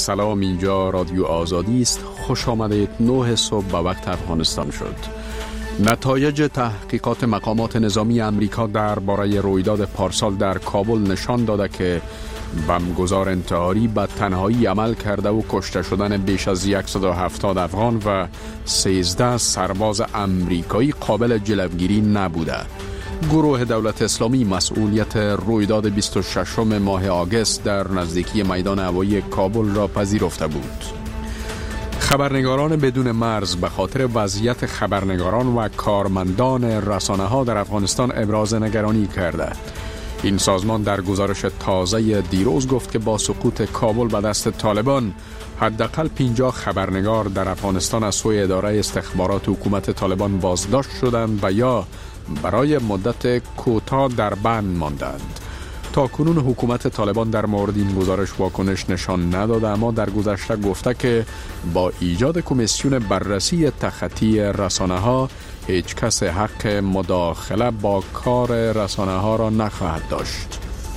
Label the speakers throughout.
Speaker 1: سلام، اینجا رادیو آزادی است. خوش آمدید. 9 صبح به وقت افغانستان شد. نتایج تحقیقات مقامات نظامی امریکا درباره رویداد پارسال در کابل نشان داده که بمبگذار انتحاری به تنهایی عمل کرده و کشته شدن بیش از 170 افغان و 13 سرباز امریکایی قابل جلوگیری نبوده. گروه دولت اسلامی مسئولیت رویداد 26 ماه آگوست در نزدیکی میدان هوایی کابل را پذیرفته بود. خبرنگاران بدون مرز به خاطر وضعیت خبرنگاران و کارمندان رسانه‌ها در افغانستان ابراز نگرانی کرده. این سازمان در گزارش تازه دیروز گفت که با سقوط کابل به دست طالبان حداقل 50 خبرنگار در افغانستان از سوی اداره استخبارات حکومت طالبان بازداشت شدند و یا برای مدت کوتاه در بند ماندند. تا کنون حکومت طالبان در مورد این گزارش واکنش نشان نداده، اما در گذشته گفته که با ایجاد کمیسیون بررسی تخطی رسانه‌ها هیچ کس حق مداخله با کار رسانه‌ها را نخواهد داشت.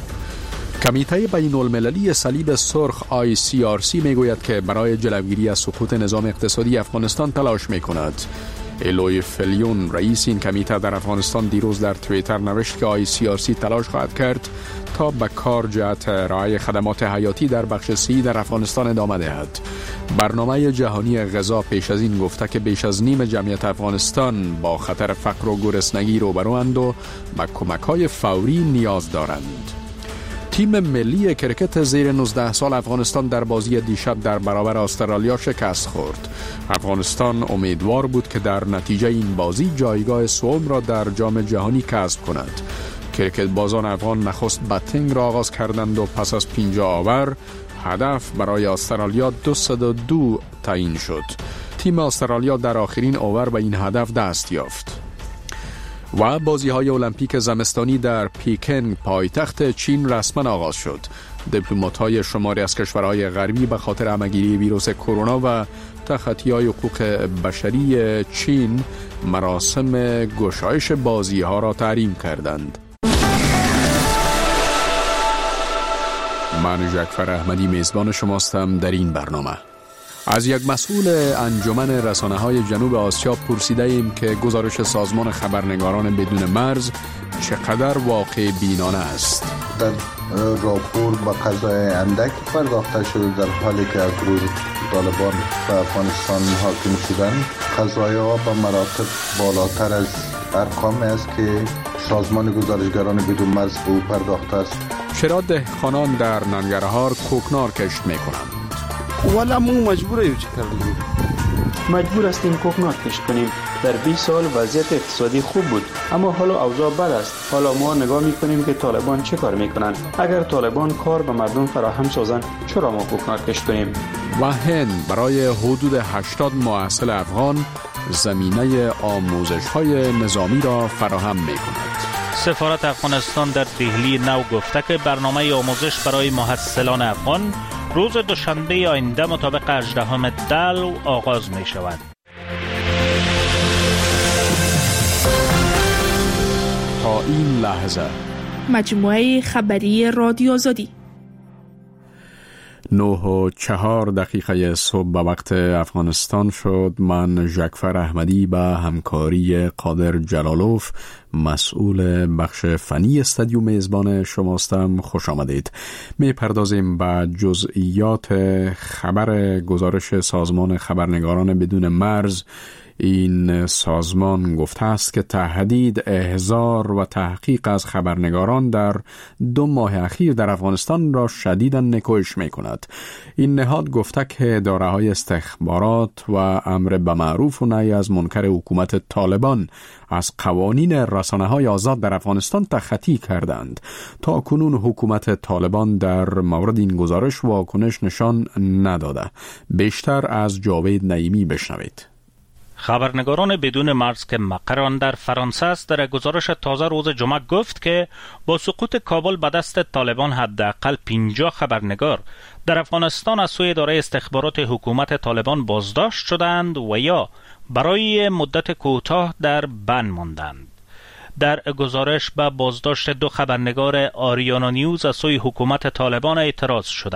Speaker 1: کمیته بین المللی صلیب سرخ ICRC میگوید که برای جلوگیری از سقوط نظام اقتصادی افغانستان تلاش میکند. الوی فلیون رئیس این کمیته در افغانستان دیروز در توییتر نوشت که ICRC تلاش خواهد کرد تا به کار جهت ارائه خدمات حیاتی در بخش سی در افغانستان ادامه دهد. برنامه جهانی غذا پیش از این گفته که بیش از نیم جمعیت افغانستان با خطر فقر و گرسنگی روبروند و به کمک‌های فوری نیاز دارند. تیم ملی کرکت زیر 19 سال افغانستان در بازی دیشب در برابر استرالیا شکست خورد. افغانستان امیدوار بود که در نتیجه این بازی جایگاه سوم را در جام جهانی کسب کند. کرکت بازان افغان نخست بتینگ را آغاز کردند و پس از 50 آور هدف برای استرالیا 202 تعیین شد. تیم استرالیا در آخرین آور به این هدف دست یافت. و بازی‌های المپیک زمستانی در پکن پایتخت چین رسما آغاز شد. دیپلمات‌های شماری از کشورهای غربی به خاطر همه‌گیری ویروس کرونا و تخطی‌های حقوق بشری چین مراسم گشایش بازی‌ها را تحریم کردند. من جعفر احمدی میزبان شماستم. در این برنامه از یک مسئول انجمن رسانه‌های جنوب آسیا پرسیده ایم که گزارش سازمان خبرنگاران بدون مرز چقدر واقع بینانه است.
Speaker 2: در راپور با قضای اندک پرداخته شده در حالی که از روز طالبان به افغانستان حاکم شدن قضای‌ها به مراتب بالاتر از ارقام است که سازمان گزارشگران بدون مرز به او پرداخته است.
Speaker 1: چرا دهقانان در ننگرهار کوکنار کشت می‌کنند؟
Speaker 3: والا مو مجبوریم چه کردیم؟
Speaker 4: مجبور هستیم کوکنار کشت کنیم. در 20 سال وضعیت اقتصادی خوب بود، اما حالا اوضاع بد است. حالا ما نگاه میکنیم که طالبان چه کار میکنن. اگر طالبان کار به مردم فراهم سازند، چرا ما کوکنار کشت کنیم؟
Speaker 1: و هند برای حدود 80 محصل افغان زمینه آموزش‌های نظامی را فراهم میکند.
Speaker 5: سفارت افغانستان در دهلی نو گفته که برنامه آموزش برای محصلان افغان روز دوشنبه آینده مطابق 18 دلو آغاز می شود.
Speaker 1: تا این لحظه
Speaker 6: مجموعه خبری رادیو آزادی
Speaker 1: 9:04 صبح به وقت افغانستان شد. من جعفر احمدی به همکاری قادر جلالوف مسئول بخش فنی استودیو میزبان شماستم. خوش آمدید. می پردازیم به جزئیات خبر گزارش سازمان خبرنگاران بدون مرز. این سازمان گفته است که تهدید، احضار و تحقیق از خبرنگاران در 2 ماه اخیر در افغانستان را شدیداً نکوهش می کند. این نهاد گفته که اداره‌های استخبارات و امر به معروف و نهی از منکر حکومت طالبان از قوانین رسانه‌های آزاد در افغانستان تخطی کردند. تا کنون حکومت طالبان در مورد این گزارش واکنش نشان نداده. بیشتر از جاوید نعیمی بشنوید.
Speaker 5: خبرنگاران بدون مرز که مقر آن در فرانسه است در گزارش تازه روز جمعه گفت که با سقوط کابل به دست طالبان حداقل 50 خبرنگار در افغانستان از سوی اداره استخبارات حکومت طالبان بازداشت شدند و یا برای مدت کوتاه در بند ماندند. در گزارش به بازداشت 2 خبرنگار آریانا نیوز از سوی حکومت طالبان اعتراض شده.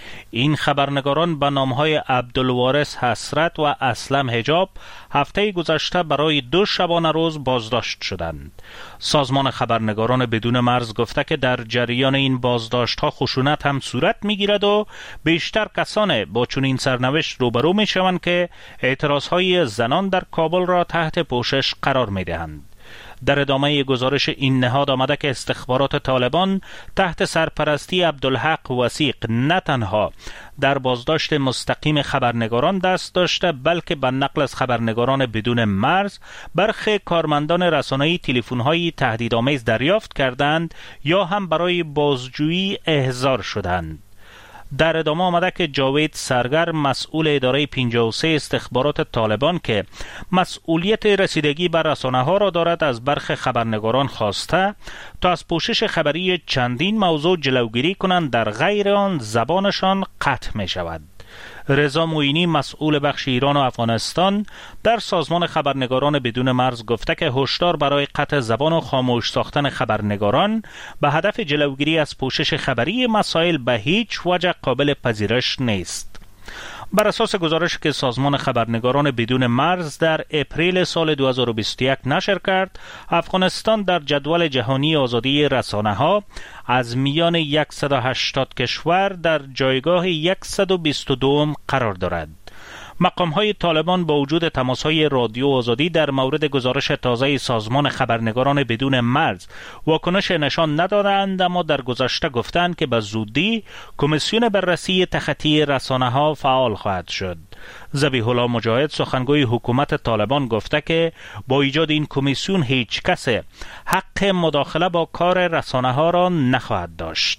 Speaker 5: این خبرنگاران به نامهای عبدالوارث حسرت و اسلم حجاب هفته گذشته برای 2 شبانه روز بازداشت شدند. سازمان خبرنگاران بدون مرز گفته که در جریان این بازداشت‌ها خشونت هم صورت می‌گیرد و بیشتر کسان با چنین سرنوشت روبرو می‌شوند که اعتراض‌های زنان در کابل را تحت پوشش قرار می‌دهند. در ادامه گزارش این نهاد آمده که استخبارات طالبان تحت سرپرستی عبدالحق وثیق نه تنها در بازداشت مستقیم خبرنگاران دست داشته، بلکه به نقل از خبرنگاران بدون مرز برخی کارمندان رسانه‌ای تلفن‌های تهدیدآمیز دریافت کردند یا هم برای بازجویی احضار شدند. در ادامه آمده که جاوید سرگر مسئول اداره 53 استخبارات طالبان که مسئولیت رسیدگی بر رسانه‌ها را دارد از برخی خبرنگاران خواسته تا از پوشش خبری چندین موضوع جلوگیری کنند، در غیر آن زبانشان قطع می شود. رضا معینی مسئول بخش ایران و افغانستان در سازمان خبرنگاران بدون مرز گفته که هشدار برای قطع زبان و خاموش ساختن خبرنگاران به هدف جلوگیری از پوشش خبری مسائل به هیچ وجه قابل پذیرش نیست. بر اساس گزارشی که سازمان خبرنگاران بدون مرز در اپریل سال 2021 نشر کرد، افغانستان در جدول جهانی آزادی رسانه‌ها از میان 180 کشور در جایگاه 122 قرار دارد. مقام‌های طالبان با وجود تماس‌های رادیو آزادی در مورد گزارش تازه سازمان خبرنگاران بدون مرز واکنش نشان ندادند، اما در گذشته گفتند که به زودی کمیسیون بررسی تخطی رسانه‌ها فعال خواهد شد. ذبیح الله مجاهد سخنگوی حکومت طالبان گفته که با ایجاد این کمیسیون هیچ کس حق مداخله با کار رسانه‌ها را نخواهد داشت.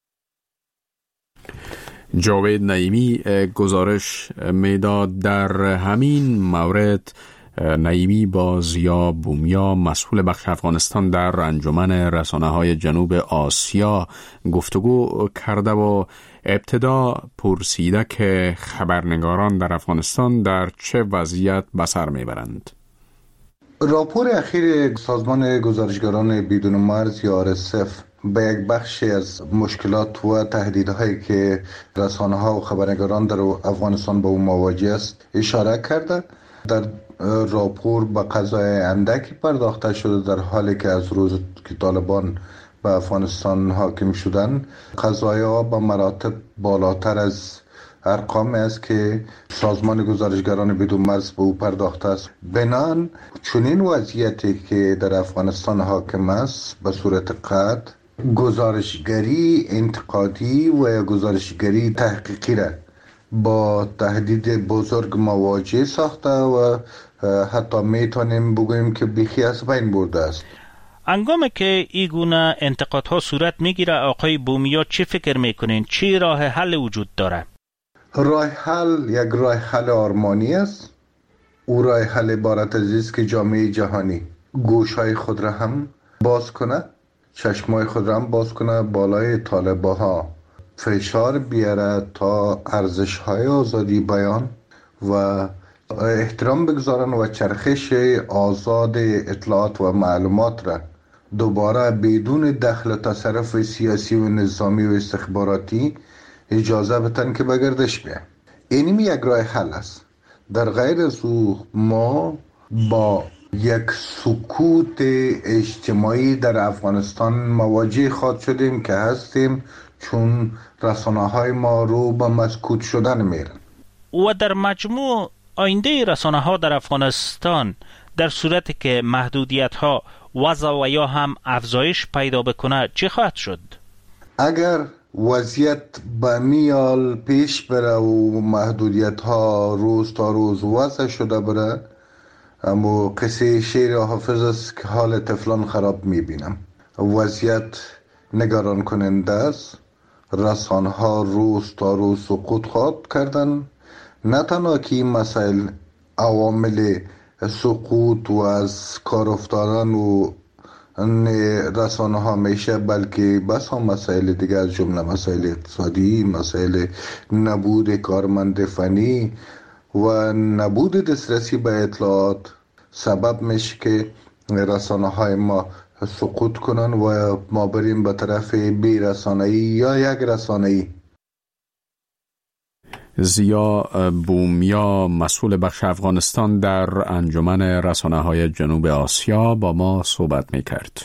Speaker 1: جاوید نعیمی گزارش میداد. در همین مورد نعیمی با زیا بومیا مسئول بخش افغانستان در انجمن رسانه‌های جنوب آسیا گفتگو کرده و ابتدا پرسیده که خبرنگاران در افغانستان در چه وضعیت به سر میبرند.
Speaker 2: راپور اخیر سازمان گزارشگران بدون مرز یا RSF به یک بخشی از مشکلات و تهدیدهایی که رسانه‌ها و خبرنگاران در افغانستان با او مواجه است اشاره کرده. در راپور به قضای اندکی پرداخته شده، در حالی که از روز که طالبان به افغانستان حاکم شدن قضایا به مراتب بالاتر از ارقامی است که سازمان گزارشگران بدون مرز به او پرداخته است. بنان چنین وضعیتی که در افغانستان حاکم است به صورت قطع گزارشگری انتقادی و گزارشگری تحقیقی را با تهدید بزرگ مواجه ساخته و حتی میتونیم بگوییم که بیخی از بین برده است.
Speaker 5: انگامی که این گونه انتقادها صورت میگیره، آقای بومیا چی فکر میکنین؟ چی راه حل وجود داره؟
Speaker 2: راه حل یک راه حل آرمانی است. او راه حل عبارت از است که جامعه جهانی گوشهای خود را هم باز کنه، چشمای خود را هم باز کنه، بالای طالبها فشار بیاره تا ارزش‌های آزادی بیان و احترام بگذارن و چرخش آزاد اطلاعات و معلومات را دوباره بدون دخل و تصرف سیاسی و نظامی و استخباراتی اجازه بدن که به گردش بیاین. اینم یک راه حل است. در غیر از او ما با یک سکوت اجتماعی در افغانستان مواجه خواهد شدیم که هستیم، چون رسانه‌های ما رو به مسکوت شدن میرن.
Speaker 5: و در مجموع آینده رسانه‌ها در افغانستان در صورتی که محدودیت‌ها وضع و یا هم افزایش پیدا بکنه چی خواهد شد؟
Speaker 2: اگر وضعیت به میال پیش بره و محدودیت‌ها روز تا روز وضع شده بره، اما قصه شعر حافظ است که حال طفلان خراب میبینم. وضعیت نگران کننده است. رسانه‌ها روز تا روز سقوط خواهد کردن. نه تنها که این مسائل عوامل سقوط و از کار افتادن و رسانه‌ها میشه، بلکه بس هم مسائل دیگه از جمله مسائل اقتصادی، مسائل نبود کارمند فنی و نبود دسترسی به اطلاعات سبب میشه که رسانه‌های ما سقوط کنن و ما بریم به طرف بی رسانه‌ای یا یک رسانه‌ای.
Speaker 1: زیا بومیا مسئول بخش افغانستان در انجمن رسانه‌های جنوب آسیا با ما صحبت می‌کرد.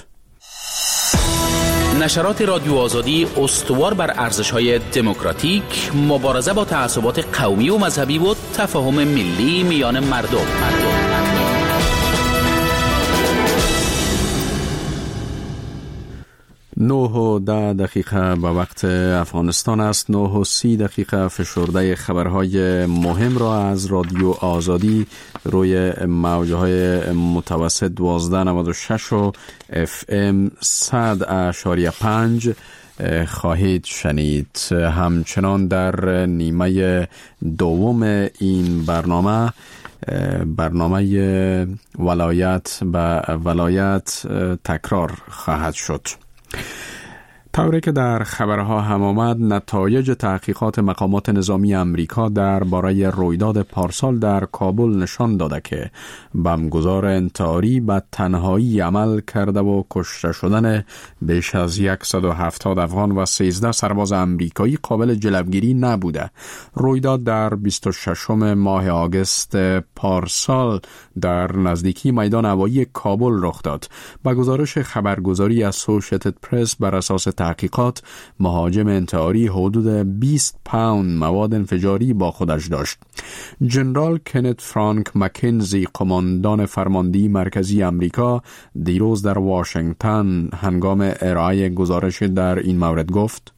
Speaker 7: نشرات رادیو آزادی استوار بر ارزش‌های دموکراتیک، مبارزه با تعصبات قومی و مذهبی و تفاهم ملی میان مردم.
Speaker 1: 9:10 به وقت افغانستان است. 9:30 فشرده خبرهای مهم را از رادیو آزادی روی موجهای متوسط 1296 و FM 100.5 خواهید شنید. همچنان در نیمه دوم این برنامه ولایت به ولایت تکرار خواهد شد. طوری که در خبرها هم آمد، نتایج تحقیقات مقامات نظامی امریکا درباره رویداد پارسال در کابل نشان داده که بمبگذار انتحاری به تنهایی عمل کرده و کشته شدن بیش از 170 افغان و 13 سرباز امریکایی قابل جلوگیری نبوده. رویداد در 26 ماه آگوست پارسال در نزدیکی میدان هوایی کابل رخ داد. با گزارش خبرگزاری اسوسییتد پرس، بر اساس تحقیقات مهاجم انتحاری حدود 20 پوند مواد انفجاری با خودش داشت. جنرال کنت فرانک مکنزی، قماندان فرماندهی مرکزی امریکا، دیروز در واشنگتن هنگام ارائه گزارش در این مورد گفت: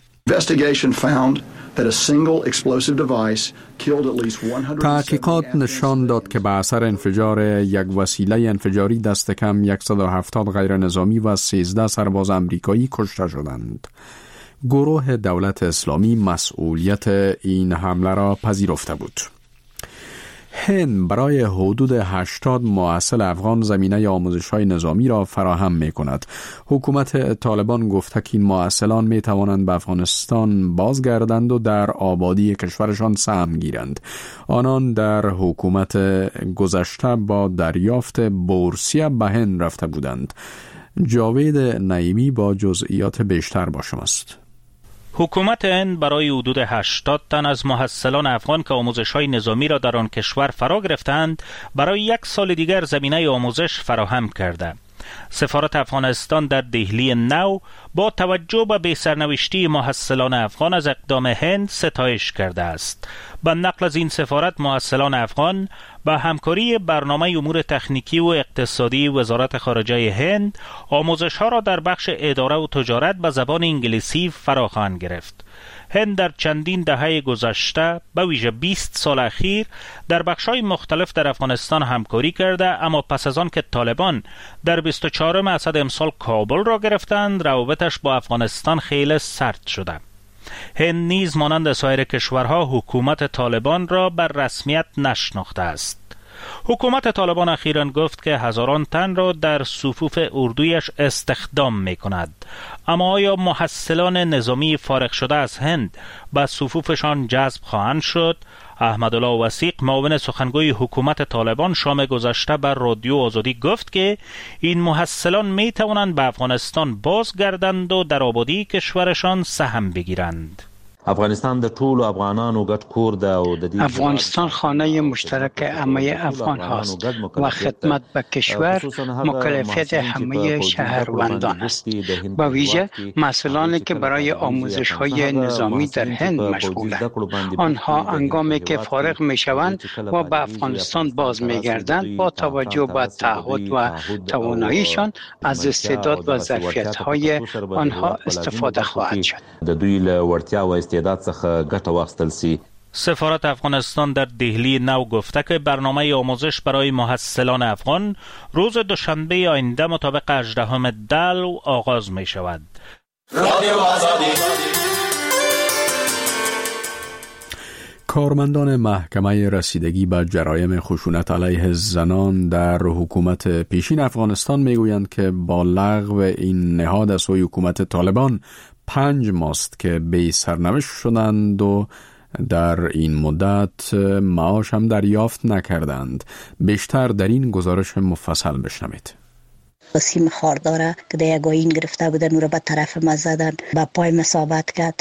Speaker 1: تحقیقات نشان داد که به اثر انفجار یک وسیله انفجاری دست کم 170 غیر نظامی و 13 سرباز امریکایی کشته شدند. گروه دولت اسلامی مسئولیت این حمله را پذیرفته بود. هند برای حدود 80 محصل افغان زمینه آموزش‌های نظامی را فراهم می‌کند. حکومت طالبان گفته که این محصلان می‌توانند به افغانستان بازگردند و در آبادی کشورشان سهم گیرند. آنان در حکومت گذشته با دریافت بورسیه به هند رفته بودند. جاوید نعیمی با جزئیات بیشتر با شماست.
Speaker 5: حکومت هند برای حدود 80 تن از محصلان افغان که آموزش‌های نظامی را در آن کشور فرا گرفتند، برای 1 سال دیگر زمینه آموزش فراهم کرده. سفارت افغانستان در دهلی نو با توجه به بی‌سرنوشتی محصلان افغان از اقدام هند ستایش کرده است. به نقل از این سفارت، محصلان افغان با همکاری برنامه امور تکنیکی و اقتصادی وزارت خارجه هند آموزش‌ها را در بخش اداره و تجارت به زبان انگلیسی فرا خواهند گرفت. هند در چندین دهه گذشته به ویژه 20 سال اخیر در بخش‌های مختلف در افغانستان همکاری کرده، اما پس از آن که طالبان در 24 اسد امسال کابل را گرفتند، روابطش با افغانستان خیلی سرد شده. هند نیز مانند سایر کشورها حکومت طالبان را بر رسمیت نشناخته است. حکومت طالبان اخیراً گفت که هزاران تن را در صفوف اردویش استخدام می کند. اما آیا محصلان نظامی فارغ شده از هند به صفوفشان جذب خواهند شد؟ احمدالله وثیق، معاون سخنگوی حکومت طالبان، شام گذشته بر رادیو آزادی گفت که این محصلان می توانند به افغانستان بازگردند و در آبادی کشورشان سهم بگیرند.
Speaker 8: افغانستان د ټولو افغانانو ګډ کور ده او د دې
Speaker 9: افغانستان خانه مشترک همه افغان هاست و خدمت به کشور مکلفیت همه شهروندان است. با ویژه مسئولانی که برای آموزش های نظامی در هند مشغولند، آنها هنگامی که فارغ می شوند و به افغانستان باز می گردند، با توجه به تعهد و تواناییشان از استعداد و ظرفیت های آنها استفاده خواهد شد.
Speaker 8: د دوی له وړتیا و استعداد څخه ګټه واخیستل سي.
Speaker 5: سفارت افغانستان در دهلی نو گفته که برنامه آموزش برای محصلان افغان روز دوشنبه آینده مطابق 18 دلو آغاز می شود. رادیو آزادی.
Speaker 1: کارمندان محکمه رسیدگی به جرایم خشونت علیه زنان در حکومت پیشین افغانستان میگویند که با لغو این نهاد از سوی حکومت طالبان 5 ماست که بی سرنوشت شدند و در این مدت معاش هم دریافت نکردند. بیشتر در این گزارش مفصل بشنوید.
Speaker 10: سیم خارداره که در یک آیین گرفته بودن او را به طرف ما زدن، به پای ثابت کرد.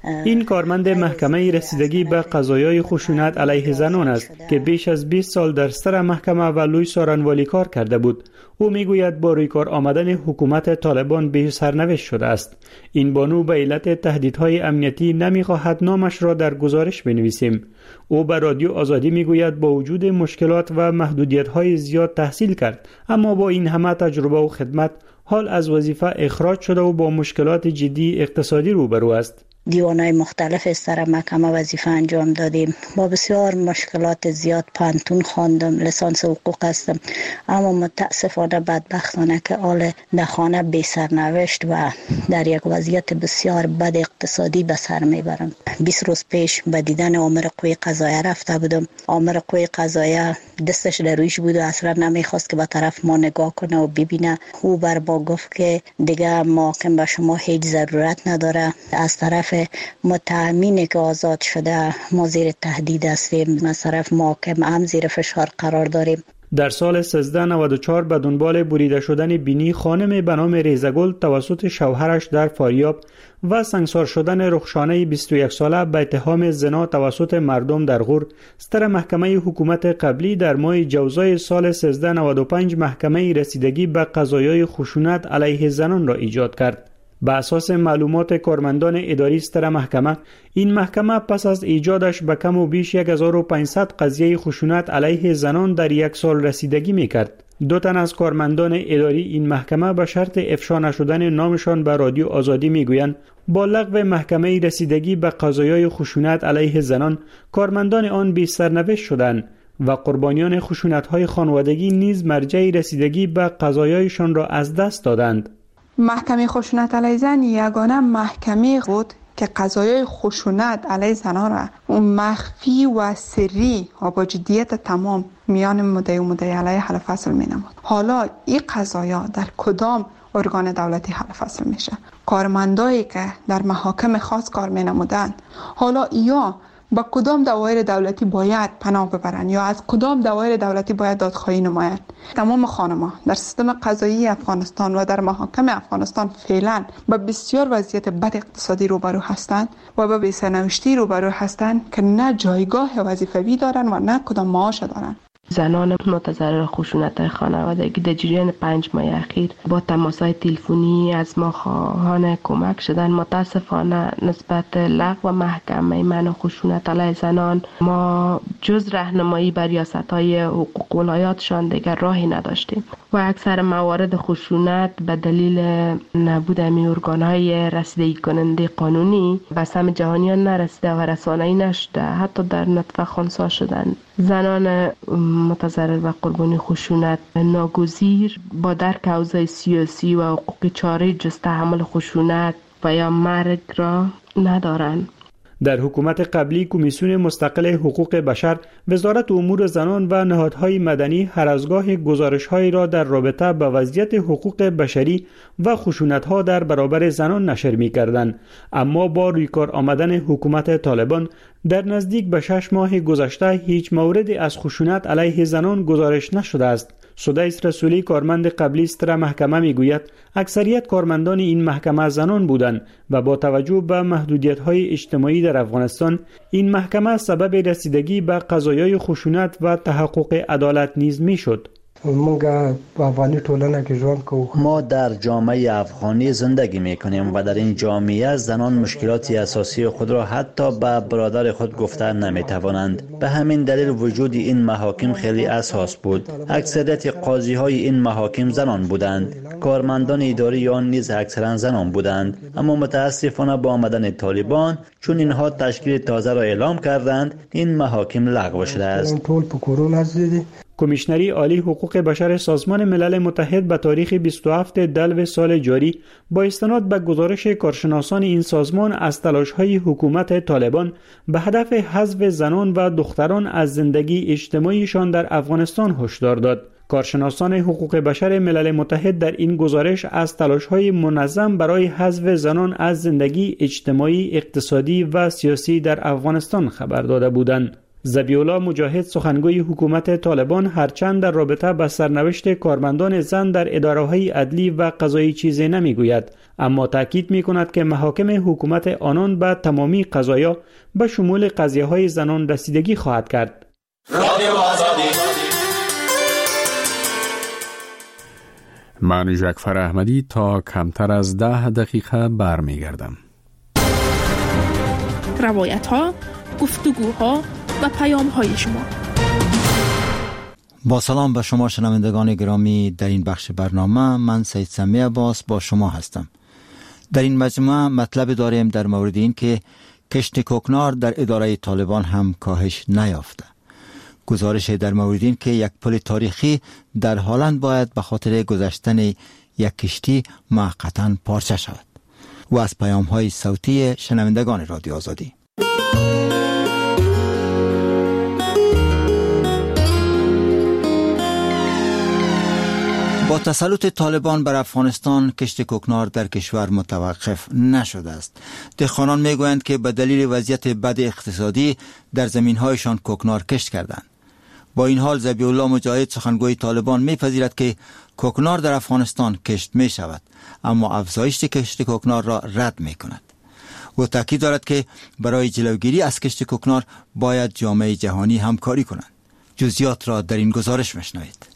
Speaker 10: این کارمند محکمه رسیدگی به قضایای خشونت علیه زنان است که بیش از 20 سال در سر محکمه و لوی سارنوالی کار کرده بود. او میگوید با روی کار آمدن حکومت طالبان به سرنوشت شده است. این بانو به علت تهدیدهای امنیتی نمیخواهد نامش را در گزارش بنویسیم. او به رادیو آزادی میگوید با وجود مشکلات و محدودیت‌های زیاد تحصیل کرد، اما با این همه تجربه و خدمت حال از وظیفه اخراج شده و با مشکلات جدی اقتصادی روبرو است.
Speaker 11: دیوانهای مختلف سر محکمه وظیفه انجام دادیم. با بسیار مشکلات زیاد پانتون خواندم، لیسانس حقوق هستم، اما متاسفانه بدبختانه که حال در خانه بی سرنوشت و در یک وضعیت بسیار بد اقتصادی به سر میبرم. 20 روز پیش به دیدن آمر قوی قضاییه رفته بودم. آمر قوی قضاییه دستش در رویش بود و اصلا نمیخواست که به طرف ما نگاه کنه و ببینه. او بر ما گفت که دیگه محاکم به شما هیچ ضرورت نداره. از طرف متهمینی که آزاد شده ما زیر تهدید هستیم، از طرف محاکم هم زیر فشار قرار داریم.
Speaker 10: در سال 1394 به دنبال بریده شدن بینی خانم به نام ریزگل توسط شوهرش در فاریاب و سنگسار شدن رخشانه 21 ساله به اتهام زنا توسط مردم در غور، سر محکمه حکومت قبلی در ماه جوزای سال 1395 محکمه رسیدگی به قضایای خشونت علیه زنان را ایجاد کرد. به اساس معلومات کارمندان اداری ستر محکمه، این محکمه پس از ایجادش به کم و بیش 1500 قضیه خشونت علیه زنان در یک سال رسیدگی میکرد. 2 تن از کارمندان اداری این محکمه به شرط افشا نشدن نامشان به رادیو آزادی میگویند با لغو محکمه رسیدگی به قضایای خشونت علیه زنان، کارمندان آن بی سرنوشت شدند و قربانیان خشونت‌های خانوادگی نیز مرجع رسیدگی به قضایایشان را از دست دادند.
Speaker 12: محکمه خشونت علیه زن یگانه محکمه بود که قضایای خشونت علیه زنان را مخفی و سری و با جدیت تمام میان مدعی و مدعی علیه حل فصل می نمود. حالا این قضایا در کدام ارگان دولتی حل فصل میشه؟ کارمندایی که در محاکم خاص کار می نمودند حالا یا با کدام دوایر دولتی باید پناه ببرند یا از کدام دوایر دولتی باید دادخواهی نمایند؟ تمام خانم‌ها در سیستم قضایی افغانستان و در محاکم افغانستان فعلا با بسیار وضعیت بد اقتصادی روبرو هستند و با بی‌سرنوشتی روبرو هستند که نه جایگاه وظیفوی دارند و نه کدام معاش دارند.
Speaker 13: زنان متضرر خشونت خانوادگی در جریان 5 ماه اخیر با تماس‌های تلفنی از ما خواهان کمک شدن. متاسفانه نسبت لغو محکمه منع خشونت علیه زنان ما جز راهنمایی بر ریاست‌های حقوق ولایاتشان دیگر راهی نداشتیم و اکثر موارد خشونت به دلیل نبود امی ارگان‌های رسیدگی کننده قانونی به سهم جهانیان نرسیده و رسانه‌ای نشده، حتی در نطفه خنثی شدن. زنان متضرر و قربانی خشونت ناگزیر با درک اوضاع سیاسی و حقوقی چاره جز تحمل خشونت و یا مرگ را ندارند.
Speaker 10: در حکومت قبلی کمیسیون مستقل حقوق بشر، وزارت امور زنان و نهادهای مدنی هر از گاه گزارش‌هایی را در رابطه با وضعیت حقوق بشری و خشونت‌ها در برابر زنان نشر می‌کردند، اما با رویکار آمدن حکومت طالبان در نزدیک به 6 ماه گذشته هیچ موردی از خشونت علیه زنان گزارش نشده است. سدیس رسولی کارمند قبلی ستر محکمه میگوید اکثریت کارمندان این محکمه زنان بودند و با توجه به محدودیت‌های اجتماعی در افغانستان این محکمه سبب رسیدگی به قضایای خشونت و تحقق عدالت نیز میشد.
Speaker 14: ما در جامعه افغانی زندگی میکنیم و در این جامعه زنان مشکلات اساسی خود را حتی به برادر خود گفته نمیتوانند. به همین دلیل وجود این محاکم خیلی اساس بود. اکثریت قاضی های این محاکم زنان بودند. کارمندان اداری آن نیز اکثرا زنان بودند، اما متاسفانه با آمدن طالبان چون اینها تشکیل تازه را اعلام کردند این محاکم لغو شده است.
Speaker 10: کمیشنری عالی حقوق بشر سازمان ملل متحد به تاریخ 27 دلو سال جاری با استناد به گزارش کارشناسان این سازمان از تلاش‌های حکومت طالبان به هدف حذف زنان و دختران از زندگی اجتماعیشان در افغانستان هشدار داد. کارشناسان حقوق بشر ملل متحد در این گزارش از تلاش‌های منظم برای حذف زنان از زندگی اجتماعی، اقتصادی و سیاسی در افغانستان خبر داده بودند. ذبیح‌الله مجاهد سخنگوی حکومت طالبان هرچند در رابطه با سرنوشت کارمندان زن در اداره‌های عدلی و قضایی چیزی نمیگوید، اما تاکید می‌کند که محاکم حکومت آنان به تمامی قضایا به شمول قضیه‌های زنان رسیدگی خواهد کرد.
Speaker 1: من جعفر احمدی تا کمتر از 10 دقیقه برمیگردم.
Speaker 6: روایت‌ها، گفتگوها و پیام‌های شما.
Speaker 15: با سلام به شما شنوندگان گرامی، در این بخش برنامه من سید سمی عباس با شما هستم. در این مجموعه مطلب داریم در مورد این که کشت کوکنار در اداره طالبان هم کاهش نیافته. گزارش در مورد این که یک پل تاریخی در هلند باید به خاطر گذشتن یک کشتی موقتا پارچه شود. و از پیام‌های صوتی شنوندگان رادیو آزادی. با تسلط طالبان بر افغانستان کشت کوکنار در کشور متوقف نشده است. دهقانان میگویند که به دلیل وضعیت بد اقتصادی در زمین‌هایشان کوکنار کشت کردند. با این حال ذبیح‌الله مجاهد سخنگوی طالبان میپذیرد که کوکنار در افغانستان کشت می شود، اما افزایش کشت کوکنار را رد می کند. او تاکید دارد که برای جلوگیری از کشت کوکنار باید جامعه جهانی همکاری کنند. جزئیات را در این گزارش مشنوید.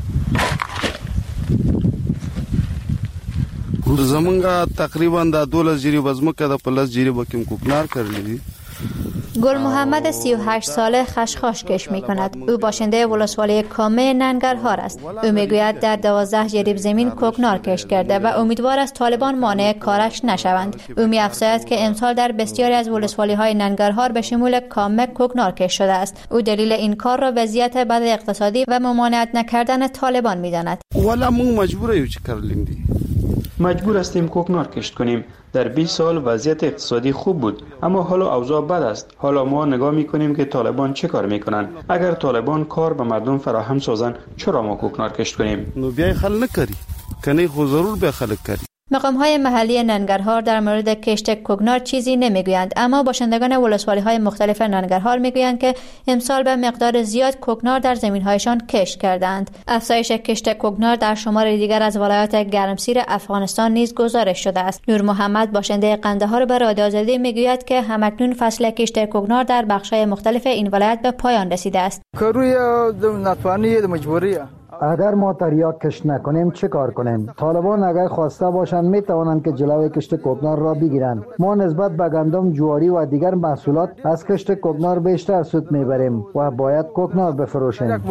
Speaker 3: زمونگا تقریبا دا 12 جیری وزمکه دا پلس جیری باکیم کوکنار کرلی.
Speaker 16: گل محمد 38 ساله خشخاش کش می کند. او باشنده ولسوالی کامه ننگرهار است. او میگوید در 12 جریب زمین کوکنار کشت کرده و امیدوار است طالبان مانع کارش نشوند. او می افزاید که امسال در بسیاری از ولسوالی های ننگرهار به شمول کامه کوکنار کشت شده است. او دلیل این کار را وضعیت بد اقتصادی و ممانعت نکردن طالبان می داند.
Speaker 3: والا مو مجبوره چی کرلیم دی.
Speaker 4: مجبور هستیم کوکنار کشت کنیم. در 20 سال وضعیت اقتصادی خوب بود، اما حالا اوضاع بد است. حالا ما نگاه میکنیم که طالبان چه کار میکنن. اگر طالبان کار به مردم فراهم سازن، چرا ما کوکنار کشت کنیم؟
Speaker 3: نو بیای خل نکری کنی خو ضرور به خلق کری.
Speaker 16: مقام‌های محلی ننگرهار در مورد کشت کوکنار چیزی نمیگویند، اما باشندگان ولسوالی‌های مختلف ننگرهار میگویند که امسال به مقدار زیاد کوکنار در زمین‌هایشان کشت کردند. افزایش کشت کوکنار در شمار دیگر از ولایات گرمسیر افغانستان نیز گزارش شده است. نور محمد باشنده قندهار به رادیو آزادی میگوید که همکنون فصل کشت کوکنار در بخش‌های مختلف این ولایت به پایان رسیده است.
Speaker 17: کروی ناتوانی مجبوریه.
Speaker 18: اگر ما تریاک کشت نکنیم چه کار کنیم؟ طالبان اگر خواسته باشند می توانند که جلوی کشت کوکنار را بگیرند. ما نسبت به گندم، جواری و دیگر محصولات از کشت کوکنار بیشتر سود میبریم و باید کوکنار بفروشیم.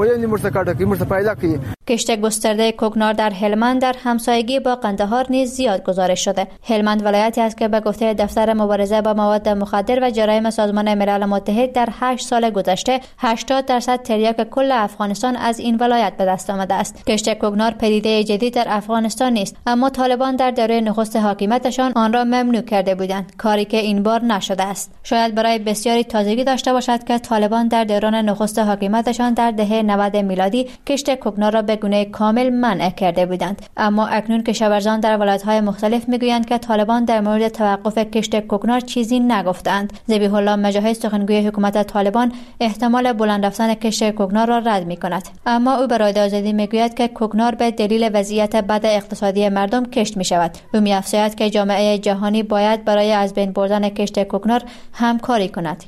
Speaker 16: کشت گسترده کوکنار در هلمند در همسایگی با قندهار نیز زیاد گزارش شده. هلمند ولایتی است که به گفته دفتر مبارزه با مواد مخدر و جرایم سازمان ملل متحد در 8 سال گذشته 80% تریاک کل افغانستان از این ولایت به دست آمده است. کشت کوکنار پدیده جدید در افغانستان نیست، اما طالبان در دوره نخست حاکمیتشان آن را ممنوع کرده بودند، کاری که این بار نشده است. شاید برای بسیاری تازگی داشته باشد که طالبان در دوران نخست حاکمیتشان در دهه 90 میلادی کشت کوکنار را به گونه کامل منع کرده بودند، اما اکنون کشاورزان در ولایت‌های مختلف میگویند که طالبان در مورد توقف کشت کوکنار چیزی نگفتند. ذبیح‌الله مجاهد سخنگوی حکومت طالبان احتمال بلند رفتن کشت کوکنار را رد می‌کند، اما او به رادیو آزادی میگوید که کوکنار به دلیل وضعیت بد اقتصادی مردم کشت می‌شود. او می‌افزاید که جامعه جهانی باید برای از بین بردن کشت کوکنار همکاری کند.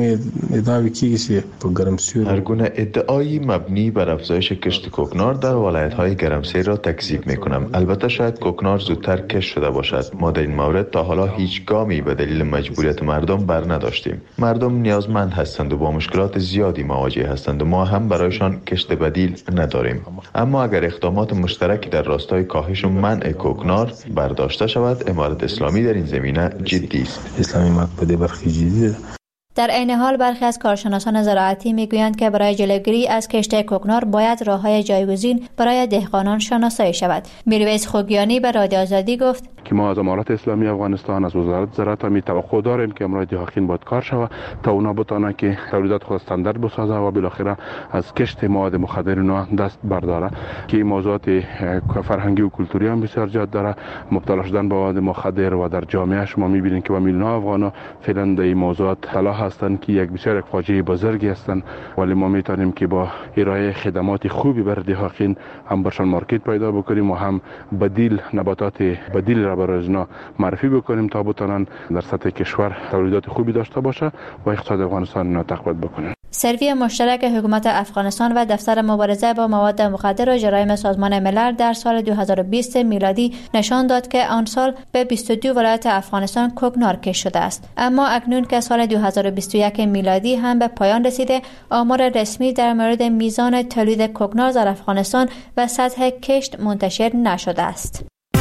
Speaker 19: هر گونه ادعایی مبنی بر افزایش کشت کوکنار در ولایت‌های گرمسیر را تکذیب می‌کنم. البته شاید کوکنار زودتر کشت شده باشد. ما در این مورد تا حالا هیچ گامی به دلیل مجبوریت مردم بر نداشتیم. مردم نیازمند هستند و با مشکلات زیادی مواجه هستند و ما هم برایشان کشت بدیل نداریم. اما اگر اقدامات مشترکی در راستای کاهش و منع کوکنار برداشته شود، امارت اسلامی در این زمینه جدی است.
Speaker 17: اسلامی مقبوله برخی جدی.
Speaker 16: در عین حال برخی از کارشناسان زراعتی میگویند که برای جلوگیری از کشت کوکنار باید راه‌های جایگزین برای دهقانان شناسایی شود. میرویس خوگیانی به رادیو آزادی گفت
Speaker 20: که ما از امارت اسلامی افغانستان از وزارت زراعت می توقع داریم که امروز دهقان باید کار شود تا اونا بتونن که تولیدات خود استاندارد بسازه و بالاخره از کشت مواد مخدر اونا دست برداره که این موضوعات فرهنگی و کلتوری هم بسیار زیاد داره. مبتلا شدن به مواد مخدر و در جامعه شما میبینید که با میلیون افغانا فعلا در این موضوعات تلاش هستند که بسیار یک فاجعه بزرگی هستند، ولی ما میتونیم که با ارائه خدمات خوبی بر دهقان هم برشان مارکت پیدا بکنیم و هم نباتات بدیل را برای اونا معرفی بکنیم تا بتونن در سطح کشور تولیدات خوبی داشته باشه و اقتصاد افغانستان را تقویت بکنه.
Speaker 16: سروی مشترک حکومت افغانستان و دفتر مبارزه با مواد مخدر و جرایم سازمان ملل در سال 2020 میلادی نشان داد که آن سال به 22 ولایت افغانستان کوکنار کشت شده است. اما اکنون که سال 2021 میلادی هم به پایان رسیده، آمار رسمی در مورد میزان تولید کوکنار در افغانستان و سطح کشت منتشر نشده است.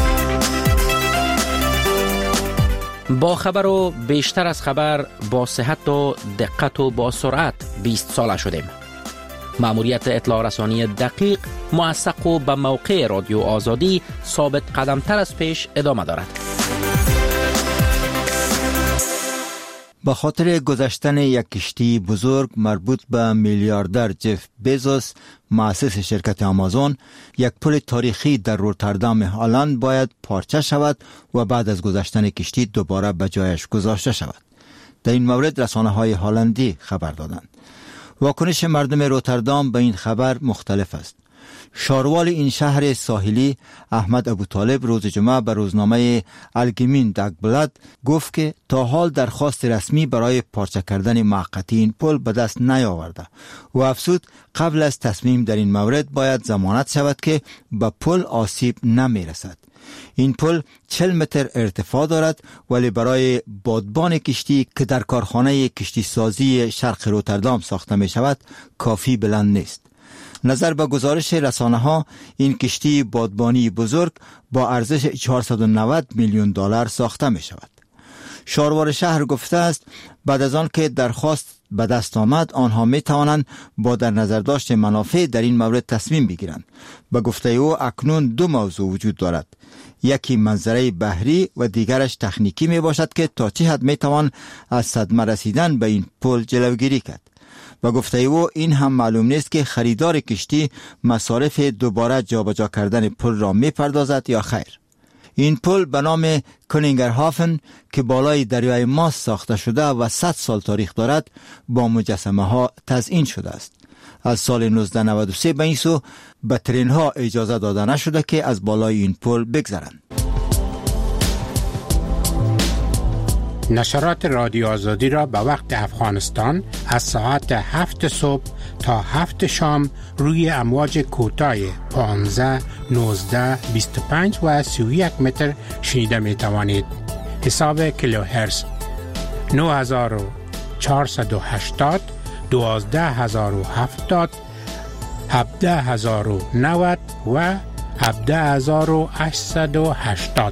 Speaker 7: با خبر و بیشتر از خبر، با صحت و دقت و با سرعت 20 ساله شدیم. مأموریت اطلاع رسانی دقیق، موثق و به موقع رادیو آزادی ثابت قدمتر از پیش ادامه دارد.
Speaker 15: با خاطر گذشتن یک کشتی بزرگ مربوط به میلیاردر جف بیزوس، مؤسس شرکت آمازون، یک پل تاریخی در روتردام هلند باید پارچه شود و بعد از گذشتن کشتی دوباره به جایش گذاشته شود. در این مورد رسانه‌های هلندی خبر دادند. واکنش مردم روتردام به این خبر مختلف است. شاروال این شهر ساحلی احمد ابوطالب روز جمعه به روزنامه الگمین داگبلاد گفت که تا حال درخواست رسمی برای پارچه کردن موقتی این پل به دست نیاورده و افزود قبل از تصمیم در این مورد باید ضمانت شود که به پل آسیب نمی رسد. این پل 40 متر ارتفاع دارد ولی برای بادبان کشتی که در کارخانه کشتی سازی شرق روتردام ساخته می شود کافی بلند نیست. نظر به گزارش رسانه ها، این کشتی بادبانی بزرگ با ارزش 490 میلیون دلار ساخته می شود. شاروار شهر گفته است بعد از آن که درخواست به دست آمد، آنها می توانند با در نظر داشت منافع در این مورد تصمیم بگیرند. به گفته او اکنون دو موضوع وجود دارد. یکی منظره بحری و دیگرش تکنیکی می باشد که تا چه حد می توان از صدمه رسیدن به این پل جلوگیری کرد. و گفته او این هم معلوم نیست که خریدار کشتی مصارف دوباره جابجا کردن پل را می پردازد یا خیر. این پل به نام کنینگرهافن که بالای دریای ماس ساخته شده و 100 سال تاریخ دارد با مجسمه ها تزیین شده است. از سال 1993 به این سو به ترین ها اجازه داده نشده که از بالای این پل بگذرند.
Speaker 21: نشرات رادیو آزادی را به وقت افغانستان از ساعت 7 صبح تا 7 شام روی امواج کوتاه 15، 19، 25 و 31 متر شنیده می توانید. حساب کیلوهرتز 9480، 12070، 17090 و 17880.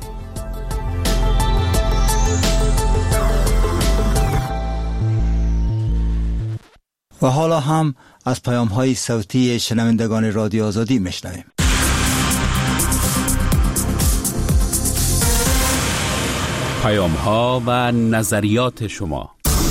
Speaker 15: و حالا هم از پیام‌های صوتی شنوندگان رادیو آزادی میشنویم.
Speaker 1: پیام‌ها و نظریات شما.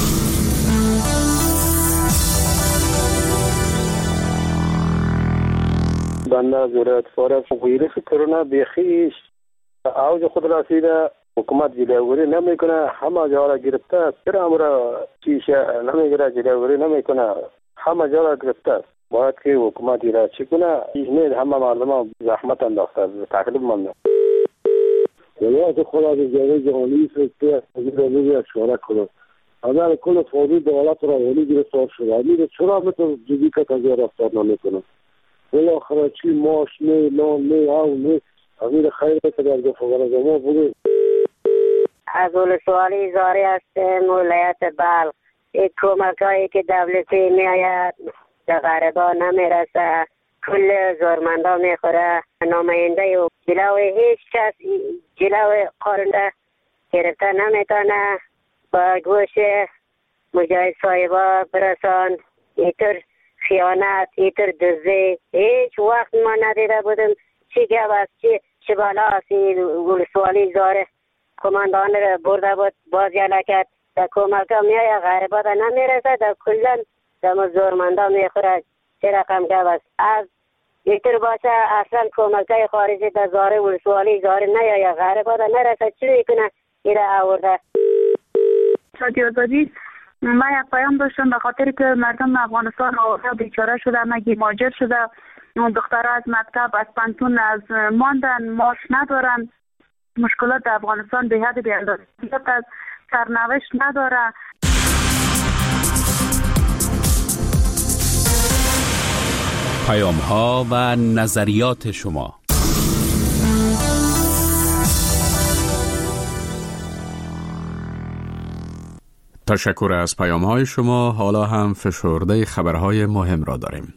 Speaker 22: بنده از ولایت فارس. ویروس کرونا بیخیش اوج خود رسیده، حکومت جلوگیری نمیکنه، همه جا را گرفته است. چرا امر چیشه نمیگیره، جلوگیری نمیکنه، همه جا را گرفته است. باید که حکومت را چی کنه؟ نه همه مردم زحمت انداخته، تکلیف مونده. ولایت خود از جای جهانی سکته از روزی اشاره کنه. اگر کل فوری دولت را ولی گرفتار شده، امیده چرا بتو جدی که تازه رفتار نمیکنه؟ بالاخره چی ماش نه، نان نه، او نه، امیر خیر در گفتگو ما بوده.
Speaker 23: از ولسوالی زاری هستیم، ولایت بلخ. این کمکایی که دولتی میآید در غربا نمیرسه، کل زورمندا میخوره. نماینده و جلوی هیچ کس جلوی قانون گرفته نمیتونه. با گوش مجاهد صاحبا برسان. اینطور خیانت، اینطور دزدی هیچ وقت ما ندیده بودیم. چی گپ است، چی بالا است. ولسوالی زاره کماندان را برده بود، باز یلکت در کمک ها میای غریبا در نمیرسه، در کلن در زورمندا میخوره. چه رقم گپ است. از اینطور باشه اصلا کمک های خارجی در زاره ولسوالی زاره نیای غریبا در نرسه. چی میکنه؟ ایره آورده.
Speaker 6: رادیو آزادی
Speaker 2: من یک پیام داشتم به خاطر که مردم افغانستان بیچاره شده، مگی مهاجر شده، دخترها از مکتب از پانتون از ماندن، معاش ندارن، مشکلات در افغانستان به حد بی‌اندازه است، سرنوشت نداره.
Speaker 1: پیام‌ها و نظریات شما. تشکر از پیام‌های شما. حالا هم فشرده خبرهای مهم را داریم.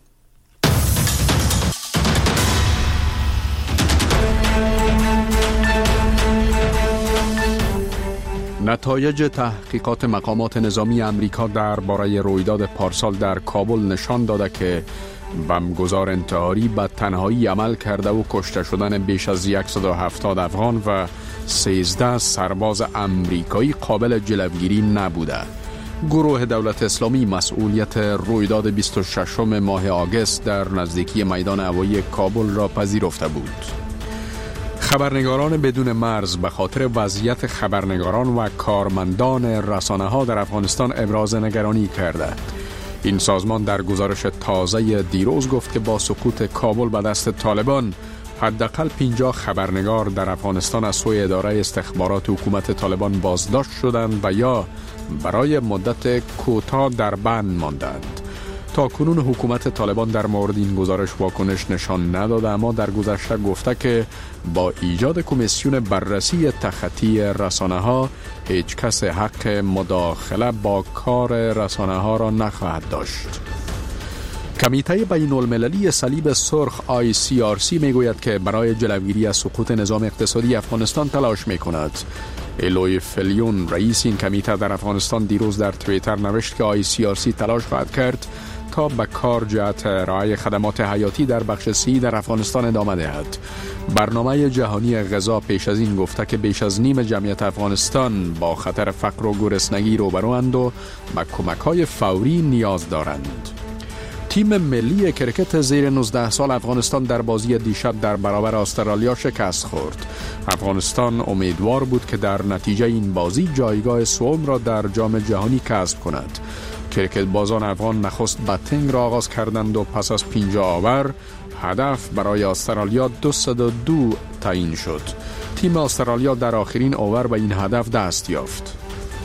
Speaker 1: نتایج تحقیقات مقامات نظامی امریکا درباره رویداد پارسال در کابل نشان داده که بمبگذار انتحاری به تنهایی عمل کرده و کشته شدن بیش از 170 افغان و 13 سرباز امریکایی قابل جلوگیری نبوده. گروه دولت اسلامی مسئولیت رویداد 26 ماه آگوست در نزدیکی میدان هوایی کابل را پذیرفته بود. خبرنگاران بدون مرز به خاطر وضعیت خبرنگاران و کارمندان رسانه‌ها در افغانستان ابراز نگرانی کرده. این سازمان در گزارش تازه دیروز گفت که با سقوط کابل به دست طالبان حداقل 50 خبرنگار در افغانستان از سوی اداره استخبارات حکومت طالبان بازداشت شدند و یا برای مدت کوتاه در بند ماندند. تا کنون حکومت طالبان در مورد این گزارش واکنش نشان نداده، اما در گذشته گفته که با ایجاد کمیسیون بررسی تخطی رسانه‌ها هیچ کس حق مداخله با کار رسانه‌ها را نخواهد داشت. کمیته بین المللی صلیب سرخ ICRC میگوید که برای جلوگیری از سقوط نظام اقتصادی افغانستان تلاش میکند. الوی فلیون رئیس این کمیته در افغانستان دیروز در توییتر نوشت که ICRC تلاش خواهد کرد تا به کار جهت ارائه خدمات حیاتی در بخش سی در افغانستان ادامه دهد. برنامه جهانی غذا پیش از این گفته که بیش از نیم جمعیت افغانستان با خطر فقر و گرسنگی روبروند و به کمک‌های فوری نیاز دارند. تیم ملی کرکت زیر 19 سال افغانستان در بازی دیشب در برابر استرالیا شکست خورد. افغانستان امیدوار بود که در نتیجه این بازی جایگاه سوم را در جام جهانی کسب کند. کرکت بازان افغان نخست باتینگ را آغاز کردند و پس از 50 اوور هدف برای استرالیا 202 تعیین شد. تیم استرالیا در آخرین اوور به این هدف دست یافت.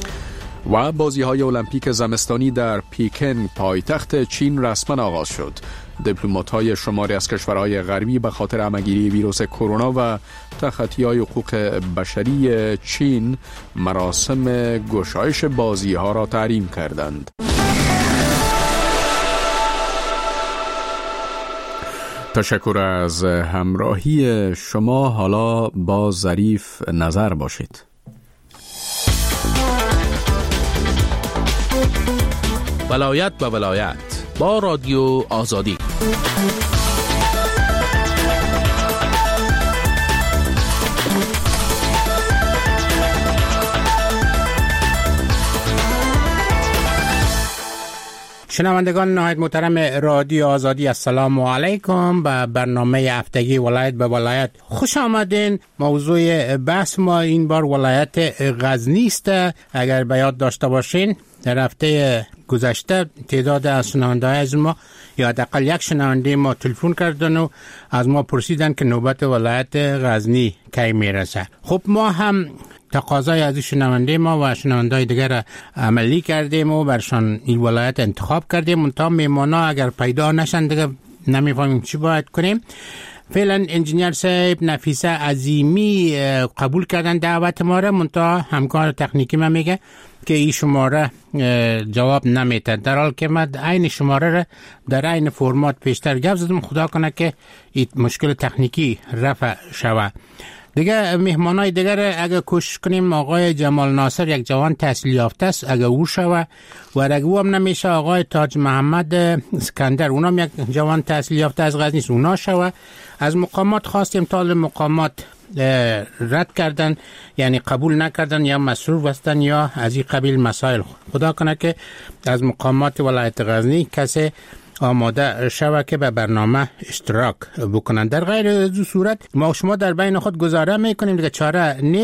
Speaker 1: و بازی‌های المپیک زمستانی در پیکن پایتخت چین رسما آغاز شد. دیپلمات‌های شماری از کشورهای غربی به خاطر همه‌گیری ویروس کرونا و تخطی‌های حقوق بشری چین مراسم گشایش بازی‌ها را تحریم کردند. تشکر از همراهی شما. حالا با ظریف نظر باشید.
Speaker 8: ولایت به ولایت با رادیو آزادی. شنوندگان نهایت محترم رادیو آزادی، السلام علیکم. به برنامه هفتگی ولایت به ولایت خوش آمدین. موضوع بحث ما این بار ولایت غزنی است. اگر به یاد داشته باشین در هفته گذشته تعداد از شنونده‌های از ما یا حداقل یک شنونده ما تلفن کردن و از ما پرسیدن که نوبت ولایت غزنی کی میرسه. خب ما هم تقاضای از شنونده ما و شنونده‌های دیگر عملی کردیم و برشان این ولایت انتخاب کردیم. منتها میمانا اگر پیدا نشن دیگه نمیفهمیم چی باید کنیم. فعلا انجینیر صاحب نفیسه عظیمی قبول کردن دعوت ما را، منتها همکار تکنیکی ما میگه که این شماره جواب نمیده، در حال که من این شماره را در این فرمات پیشتر گفت زدم. خدا کنه که این مشکل تکنیکی رفع شود. دیگه مهمانای دیگر اگه کوشش کنیم، آقای جمال ناصر یک جوان تحصیل یافته است، اگه او شوه و اگه او هم نمیشه آقای تاج محمد اسکندر، اونم یک جوان تحصیل یافته از غزنی، اونا شوه. از مقامات خواستیم، تا مقامات رد کردن، یعنی قبول نکردن یا مصروف هستن یا از این قبیل مسائل. خدا کنه که از مقامات ولایت غزنی کسی آماده شوه که به برنامه اشتراک بکنن. در غیر از صورت ما شما در بین خود گزاره میکنیم، دیگه چاره نیست.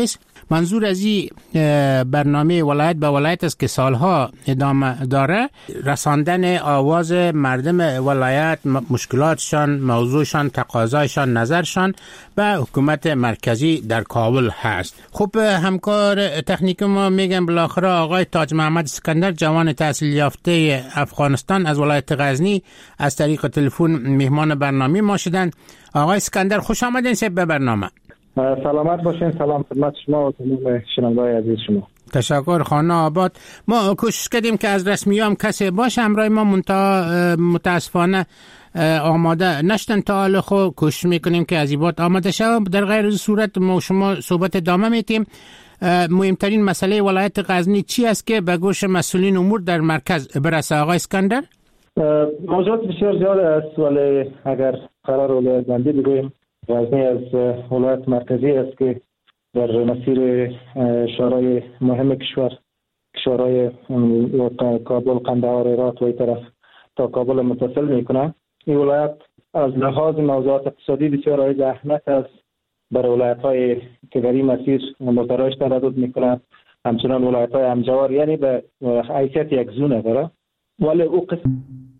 Speaker 21: منظور از این برنامه ولایت به ولایت است که سالها ادامه داره، رساندن آواز مردم ولایت، مشکلاتشان، موضوعشان، تقاضایشان، نظرشان به حکومت مرکزی در کابل هست. خب همکار تکنیک ما میگن بالاخره آقای تاج محمد اسکندر، جوان تحصیل یافته افغانستان از ولایت غزنی، از طریق تلفن مهمان برنامه ما شدند. آقای اسکندر خوش آمدین به برنامه.
Speaker 5: سلامت باشین. سلام خدمت شما و تمام شنوندگان عزیز شما.
Speaker 21: تشکر. خانه آباد. ما کوشش کردیم که از رسمی هم کسی باشه همراه ما، متاسفانه آماده نشدن تا حال. خود کوشش میکنیم که از این بات آماده شد. در غیر صورت ما شما صحبت ادامه میتیم. مهمترین مسئله ولایت غزنی چی است که به گوش مسئولین امور در مرکز برسه آقای اسکندر؟
Speaker 5: موضوعات بسیار زیاد است، ولی اگر قرار ولایت بندی بگویم، غزنی از ولایت مرکزی است که در مسیر شورای مهم کشور، شورای کابل، قندهار، هرات و این طرف تا کابل متصل میکنه. این ولایت از لحاظ موضوعات اقتصادی بسیار حائز اهمیت است برای ولایت های که در این مسیر مترایش تردد میکنه، همچنان ولایت های همجوار، یعنی به حیثیت یک زونه داره. ولی او قسم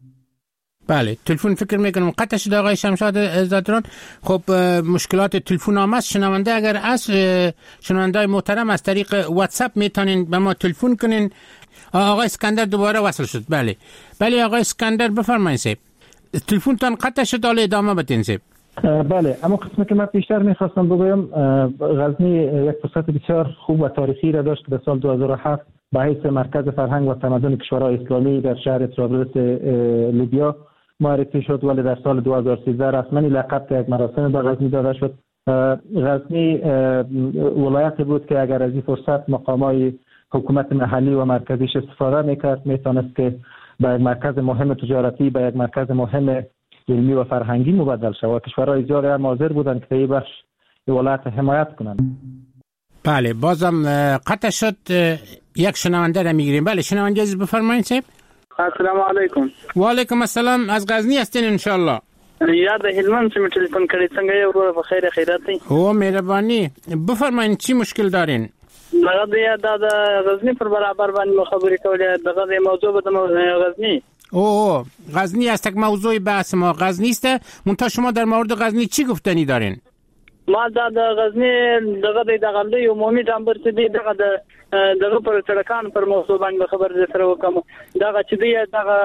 Speaker 21: بله تلفن فکر میکنم قطع شده آقای شمشاد زادران. خب مشکلات تلفن هم است. شنونده اگر از شنونده محترم از طریق واتساپ میتونین به ما تلفن کنین. آقای اسکندر دوباره وصل شد. بله آقای اسکندر بفرمایید سیب. تلفن تان قطع شد، حالا ادامه بدین سیب.
Speaker 5: بله، اما قسمی که من پیشتر میخواستم بگویم، غزنی یک فرصت بسیار خوب و تاریخی را داشت که در سال 2007 به حیث مرکز فرهنگ و تمدن کشورهای اسلامی در شهر طرابلس لیبیا معرفی شد، ولی در سال 2013 رسما لقب یک مراسم به غزنی داده شد. غزنی ولایتی بود که اگر از این فرصت مقامای حکومت محلی و مرکزیش استفاده میکرد، میتونست که به یک مرکز مهم تجارتی، به یک مرکز مهم علمی و فرهنگی مبدل شد و کشورهای زیادی هم حاضر بودند که این بخش ولایت حمایت کنند.
Speaker 21: بله بازم قطع شد. یک شنونده را میگیریم. بله شنونده عزیز بفرمایید صاحب.
Speaker 9: السلام علیکم.
Speaker 21: و علیکم السلام. از غزنی هستین ان شاء الله؟
Speaker 9: یاد هلمند چې تلیفون کړی، څنګه یو ورو په خیر خیرات دی.
Speaker 21: او مهرباني. بفرمایید چی مشکل دارین؟
Speaker 9: دغه د غزنی پر برابر باندې خبرې کولې. دغه موضوع به د غزنی.
Speaker 21: او غزنی است که موضوع بحث ما غزنی است. منتها شما در مورد غزنی چی گفتنی دارین؟
Speaker 9: ما د غزنی دغه لوی عمومي ډامبر چې دی دغه پر سړکان پر موضوع باندې خبر سره وکم. دغه چې دی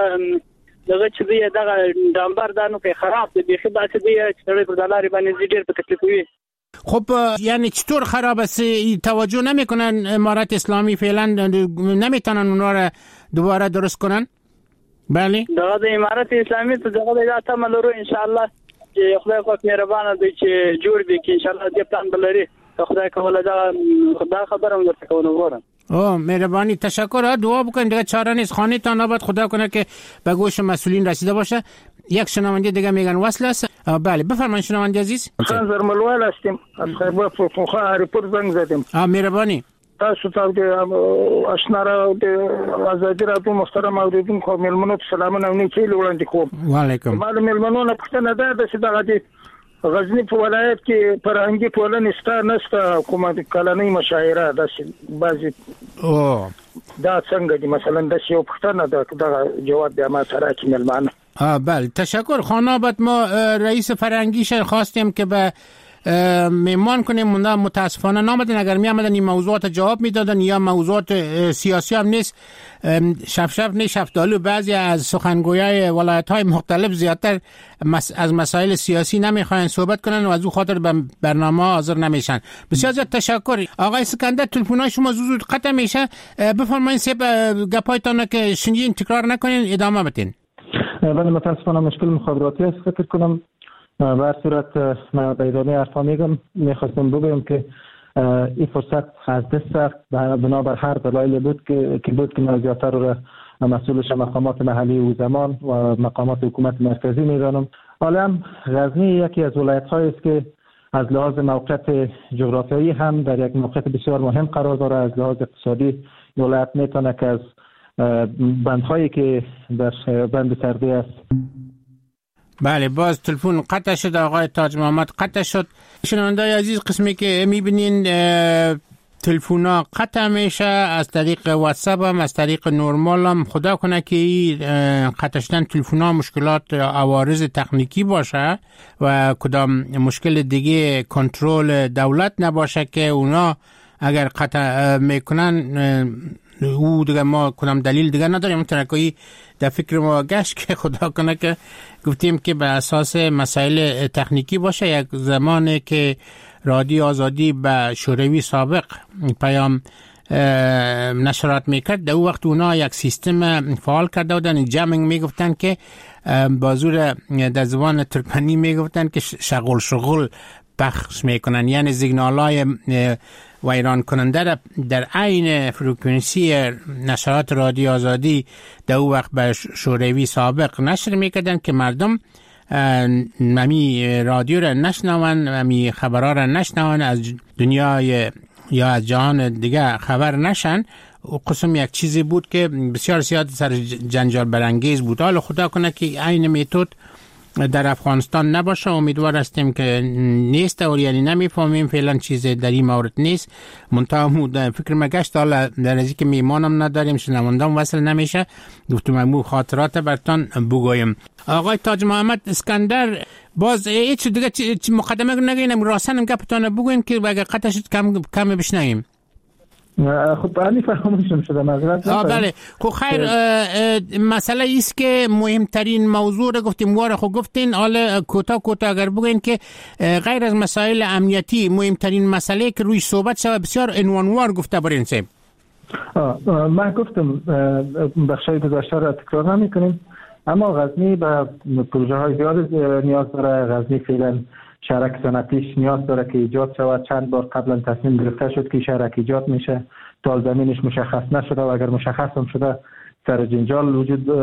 Speaker 9: دغه ډامبر دانو کې خراب دی، بيخي دا چې دی چې پر دلاري باندې ډېر په تکلیف وي.
Speaker 21: خب یعنی چطور خراب است؟ توجه نمیکنن امارات اسلامی فعلا نمیتونن اونا را دوباره درست کنن؟ بله
Speaker 9: دغه د امارات اسلامی ته دغه د تمل ورو ان شاء الله چې خدای پاک مهربان دی چې جوړ دی کې ان شاء الله دې پلان بلري. خدای کوله دا خدای خبرم درته کوم وره.
Speaker 21: او مهربانی تشکر. دعا بکنید دیگه چاره نیست. خانه تان آباد، خدا کنه که به گوش مسئولین رسیده باشه. یک شنونده دیگه میگن وصل است. بله بفرمایید شنونده عزیز.
Speaker 11: خان زرملوال هستم از خیبر پختونخوا ریپورت زنگ زدم.
Speaker 21: مهربانی.
Speaker 11: تاسو ته د آشنا را د آزادی راډیو محترم اوریدونکو ملمنو ته سلامونه او نیکي وړاندې کوم.
Speaker 21: وعلیکم.
Speaker 11: ما د ملمنو نه پوښتنه ده چې دغه غزنی په ولایت کې فرهنګي ټولنې ستا نسته، حکومت کلنۍ مشاعره داسې بعضې دا څنګه دي؟ مثلا داسې یو پوښتنه ده، دغه جواب بیا ما سره کې ملمانه.
Speaker 21: بله تشکر. خانه آباد ما رئیس فرهنگیش خواستیم که به میمان کنیم، مونده متاسفانه نامدن. اگر می آمدن این موضوعات جواب میدادن یا موضوعات سیاسی هم نیست، شفشف نیست شفتالو. بعضی از سخنگویای ولایت های مختلف زیادتر از مسائل سیاسی نمیخواین صحبت کنن و از او خاطر به برنامه حاضر نمیشن. بسیار زیاد تشکر. آقای اسکندر تلفن‌های شما زود قطع میشه. بفرمایید سیب گپایتان که شنیدین تکرار نکنین، ادامه بدین.
Speaker 5: بله متاسفانه مشکل مخابراتی است فکر کنم. به هر صورت من به ادامه حرفا میخواستم بگویم که این فرصت از دست رفت بنابر هر دلایلی بود که من زیادتر را مسئولش مقامات محلی و زمان و مقامات حکومت مرکزی میدانم. حالا هم غزنی یکی از ولایت‌هایی است که از لحاظ موقعیت جغرافیایی هم در یک موقعیت بسیار مهم قرار داره. از لحاظ اقتصادی ولایت میتونه که از بندهایی که در بند سردی است.
Speaker 21: بله باز تلفن قطع شد. آقای تاج محمد قطع شد. شنونده‌های عزیز قسمی که میبینین تلفونا قطع میشه، از طریق واتساپ هم، از طریق نورمال هم. خدا کنه که قطع شدن تلفونا مشکلات عوارض تکنیکی باشه و کدام مشکل دیگه کنترل دولت نباشه که اونا اگر قطع میکنن او دیگه ما کدام دلیل دیگه نداریم. میتونه که در فکر ما گشت که خدا کنه که گفتیم که به اساس مسائل تکنیکی باشه. یک زمانی که رادیو آزادی به شوروی سابق پیام نشرات میکرد، در وقت اونا یک سیستم فعال کرده بودن، جامینگ میگفتن که بازور در زبان ترکمنی میگفتن که شغل پخش میکنن، یعنی سیگنالای ویران کننده در عین فرکانسی نشرات رادیو آزادی در وقت به شوروی سابق نشر میکردن که مردم امی رادیو را نشنون، امی خبرها را نشنون، از دنیای یا از جهان دیگه خبر نشن. و قسم یک چیزی بود که بسیار زیاد سر جنجال برانگیز بود. حالا خدا کنه که این میتود در افغانستان نباشه. امیدوار هستیم که نیست و یعنی نمیفهمیم فعلا چیز در این مورد نیست. منتها فکر مگشت حالا در ازی که میمانم نداریم، شنوندم وصل نمیشه، گفتم امو خاطرات برتان بگویم. آقای تاج محمد اسکندر، باز هیچ دیگه مقدمه نگیم، راسنم گپتانه بگویم که اگر قطع شد کم بشنویم.
Speaker 5: خب علی فراموشم شده معذرت.
Speaker 21: بله خب خیر. مسئله ایست که مهمترین موضوع رو گفتیم، واره خب گفتین. حالا کوتاه اگر بگین که غیر از مسائل امنیتی مهمترین مسئله که روی صحبت شده بسیار عنوانوار گفته برین سیم.
Speaker 5: من گفتم بخشای گذشته را تکرار نمی کنیم، اما غزنی به پروژه های زیاد نیاز داره. غزنی فعلا شهرک صنعتیش نیاز داره که ایجاد شود. چند بار قبلا تصمیم گرفته شد که شهرک ایجاد میشه، تا زمینش مشخص نشده و اگر مشخص هم شده سر جنجال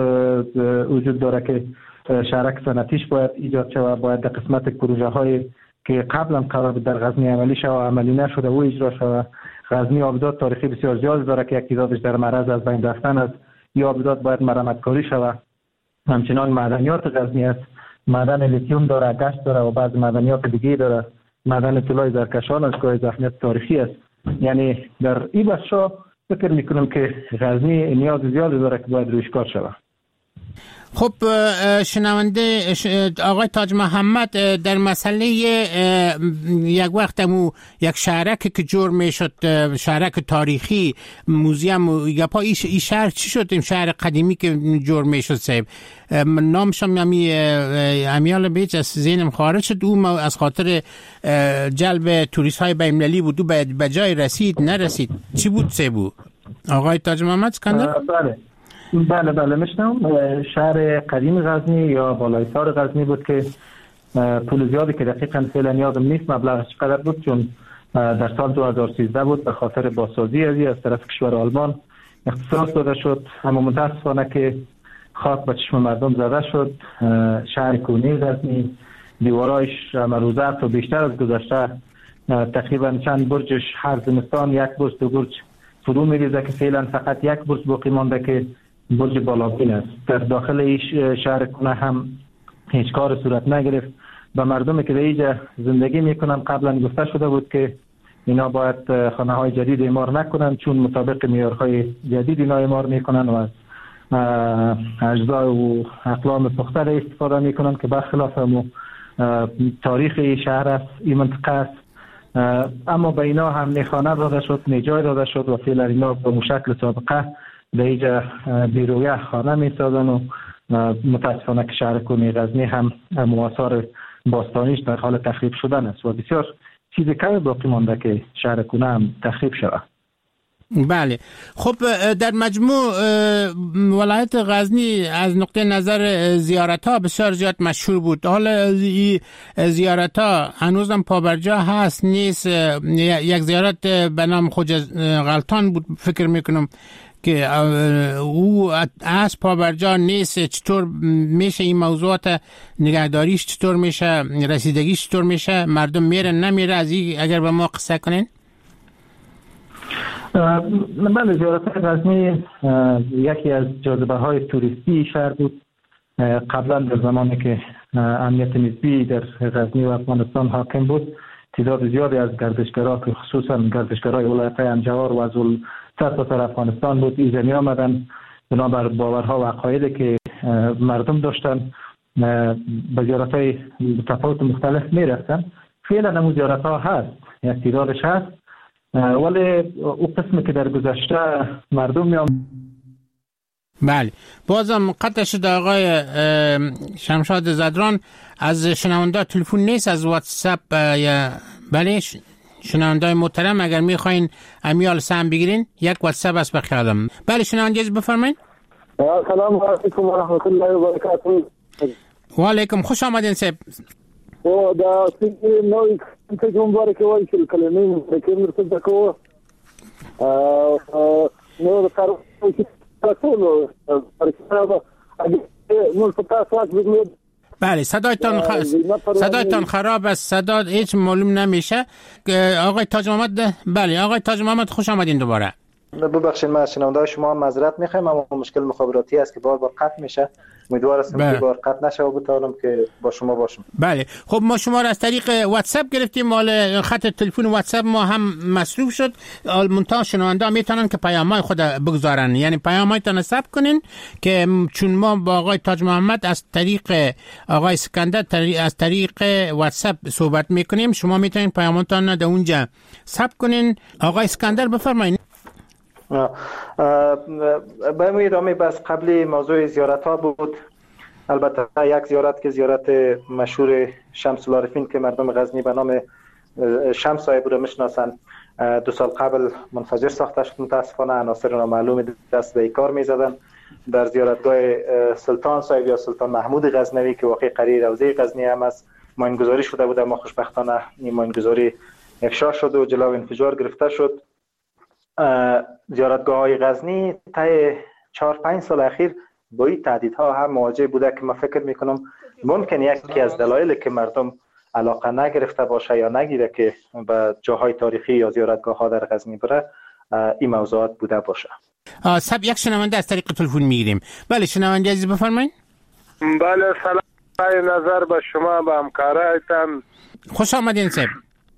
Speaker 5: وجود داره که شهرک صنعتیش باید ایجاد شود. باید در قسمت پروژه های که قبلا قرار بود در غزنی عملی شود و عملی نشده و اجرا شود. غزنی آبدات تاریخی بسیار زیاد داره که یک تعدادش در معرض از بین رفتن است. یا آبدات باید مرمت کاری شود. همچنان معدنیات غزنی است، معدن لیتیوم داره، گشت داره و بعض معدنیات دیگه داره. معدن طلای زرکشان از که اهمیت تاریخی است. یعنی در این بخشا فکر میکنم که غزنی نیاز زیادی داره که باید رویش کار شود.
Speaker 21: خب شنونده آقای تاج محمد، در مسئله یک وقت یک شهرک که جور میشد، شهرک تاریخی موزیم گپا، این شهر چی شد؟ این شهر قدیمی که جور میشد صاحب، نامشم امیال بیچ از ذهنم خارج شد. او از خاطر جلب توریست های بین‌المللی بود، به جای رسید نرسید. چی بود صاحب آقای تاج محمد اسکندر؟
Speaker 5: بله میشنم. شهر قدیم غزنی یا بالایسار غزنی بود که پول زیادی که دقیقاً فعلا یادم نیست مبلغش چقدر بود، چون در سال 2013 بود به خاطر بازسازی از طرف کشور آلمان اختصاص داده شد. اما متاسفانه که خاک به چشم مردم زده شد. شهر کونی غزنی دیوارایش مروزه و بیشتر از گذشته تقریبا چند برجش هر زمستان یک برج دو برج فرو میریزه که فعلا فقط یک برج باقی مانده که برج بالابین است. در داخل این شهر کنه هم هیچ کار صورت نگرفت. به مردمی که در اینجا زندگی میکنن قبلا گفته شده بود که اینا باید خانه های جدید اعمار نکنن، چون مطابق معیارهای جدید اینا اعمار میکنن و از اجزا و اقلام پخته استفاده میکنن که برخلاف تاریخ این شهر است، این منطقه است. اما به اینا هم نخانه داده شد، نجای داده شد و فعلا اینا به مشکل سابقه به اینجا بیرویه خانه می سازن و متاسفانه که شهر کنی غزنی هم آثار باستانیش در حال تخریب شدن است و بسیار چیز کمی باقی مانده که شهر کنه هم تخریب شود.
Speaker 21: بله خب در مجموع ولایت غزنی از نقطه نظر زیارت ها بسیار زیاد مشهور بود. حالا زیارت ها هنوزم پابرجا هست نیست؟ یک زیارت به نام خواجه غلطان بود فکر میکنم که او از پابرجا نیست. چطور میشه این موضوعات نگهداریش چطور میشه، رسیدگیش چطور میشه، مردم میره نمیره؟ از این اگر به ما قصه کنین.
Speaker 5: بله زیارت غزنی یکی از جاذبه های توریستی شهر بود. قبلا در زمانی که امنیت نسبی در غزنی و افغانستان حاکم بود تعداد زیادی از گردشگرها که خصوصا گردشگرای ولایت انجوار و از سرتاسر افغانستان بود ایزنی آمدن بنابر باورها و عقایدی که مردم داشتن به زیارت‌های متفاوت مختلف میرفتن. فعلا همون زیارت‌ها هست، یک تعدادش هست، ولی اون قسمی که در گذشته مردم میام.
Speaker 8: بله، بازم قطع شد آقای شمشاد زدران. از شنونده تلفن نیست، از واتساپ یا بله شنونده محترم اگر میخواین امیال سهم بگیرین یک واتساپ است به خیالم. بله شنونده بفرمایید.
Speaker 22: سلام علیکم و رحمت الله و برکاته.
Speaker 8: و علیکم، خوش آمدین صاحب.
Speaker 22: او دا نوې څه کوم که وایي چې کلمې مبارکې مرسته کوو نو کارو چې تاسو نو
Speaker 8: بله صدایتان خراب است، صدا هیچ معلوم نمیشه. آقای تاج محمد، بله آقای تاج محمد خوش آمدین دوباره.
Speaker 5: ببخشید ما از شنونده شما معذرت میخوایم، اما مشکل مخابراتی است که بار قطع میشه. امیدوار هستم که بار قطع نشه و بتونم که با شما باشم.
Speaker 8: بله خب ما شما را از طریق واتساپ گرفتیم، مال خط تلفن واتساپ ما هم مصروف شد. منتها شنونده میتونن که پیامای خود بگذارن، یعنی پیامایتان ثبت کنین که چون ما با آقای تاج محمد از طریق آقای اسکندر از طریق واتساپ صحبت میکنیم، شما میتونین پیاماتون در اونجا ثبت کنین. آقای اسکندر بفرمایید.
Speaker 5: به ادامه بس قبلی موضوع زیارت ها بود. البته یک زیارت که زیارت مشهور شمس العارفین که مردم غزنی به نام شمس صاحب رو میشناسن 2 سال قبل منفجر ساخته شد. متاسفانه عناصر نامعلوم دست به کار میزدن. در زیارتگاه سلطان صاحب یا سلطان محمود غزنوی که واقع قریه روضه غزنی هم است ماینگذاری شده بود، اما خوشبختانه این ماینگذاری افشا شد و جلو انفجار گرفته شد. زیارتگاه های غزنی طی 4-5 سال اخیر با این تهدیدها هم مواجه بوده که من فکر میکنم ممکن یکی از دلایلی که مردم علاقه نگرفته باشه یا نگیره که به جاهای تاریخی یا زیارتگاه ها در غزنی بره این موضوعات بوده باشه.
Speaker 8: سب یک شنونده از طریق تلفن میگیریم. بله شنونده عزیز بفرمایید.
Speaker 22: بله سلام نظر به شما به همکارایتان.
Speaker 8: خوش آمدین صاحب.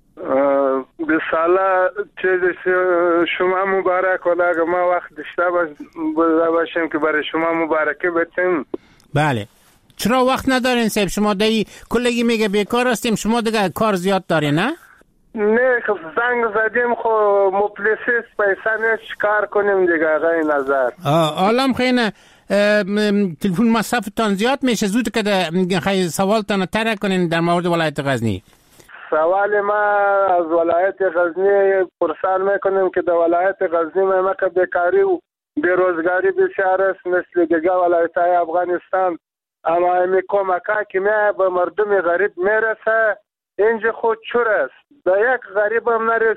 Speaker 22: بساله چه شما مبارک ولی اگر ما وقت داشته باشیم که برای شما مبارکه بتیم.
Speaker 8: بله چرا وقت ندارین صاحب؟ شما دایی کلگی میگه بیکار هستیم، شما دیگه کار زیاد دارین نه؟
Speaker 22: نه خب زنگ زدیم خب مفلسیست پیسه نیست کار کنیم دیگه آقای نظر.
Speaker 8: عالم خیلی تلفن مصرفتان زیاد میشه، زود که خیلی سوالتان تره کنین در مورد ولایت غزنی.
Speaker 22: سوال ما از ولایت غزنی پرسان میکنیم که در ولایت غزنی ما که بیکاری و بیروزگاری بسیار است مثل دیگه ولایت های افغانستان، اما این کمکه که به مردم غریب میرسه اینجا خود چور است. به یک غریب هم نرسه